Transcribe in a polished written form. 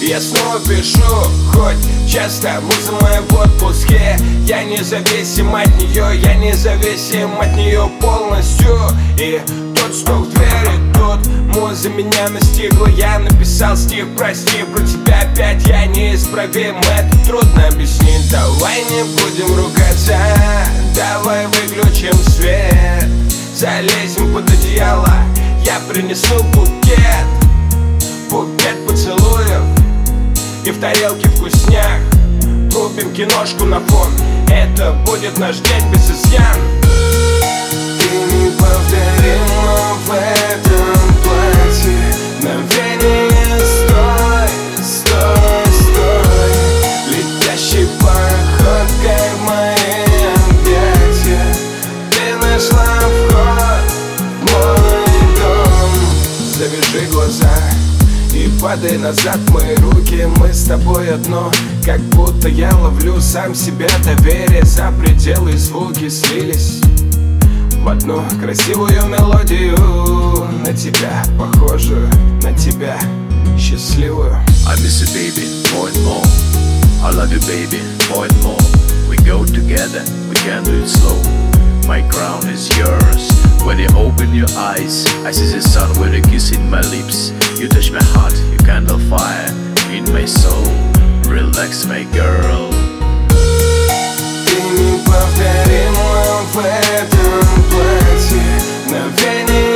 Я снова пишу, хоть часто муза моя в отпуске. Я независим от нее, я независим от нее полностью. И тот стук в двери, тут муза меня настигла. Я написал стих, прости, про тебя опять я неисправим. Это трудно объяснить, давай не будем ругаться. Давай выключим свет, залезем под одеяло. Я принесу букет, букет поцелуев. И в тарелке вкусняк купим киношку на фон. Это будет наш день без изъян. Ты неповторима в этом платье. Мгновение, стой, стой, стой. Летящий пароход, как мои объятия. Ты нашла вход в мой дом. Завяжи глаза и падай назад в мои руки. Мы с тобой одно, как будто я ловлю сам себя. Доверие, за пределы звуки слились в одну красивую мелодию. На тебя похожую, на тебя счастливую. I miss you, baby, more and more. I love you, baby, more and more. We go together, we can do it slow. My crown is yours. When you open your eyes, I see the sun with a kiss in my lips. You touch my heart, you kindle fire in my soul. Relax, my girl. Ты неповторима в этом платье. Мгновение